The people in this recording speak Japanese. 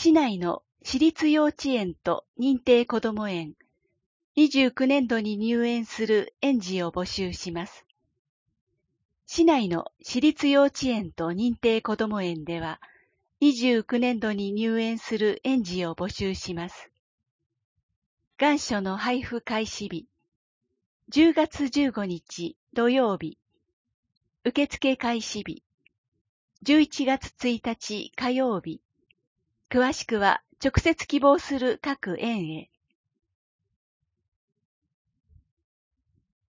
市内の私立幼稚園と認定こども園、29年度に入園する園児を募集します。市内の私立幼稚園と認定こども園では、29年度に入園する園児を募集します。願書の配布開始日、10月15日土曜日、受付開始日、11月1日火曜日。詳しくは直接希望する各園へ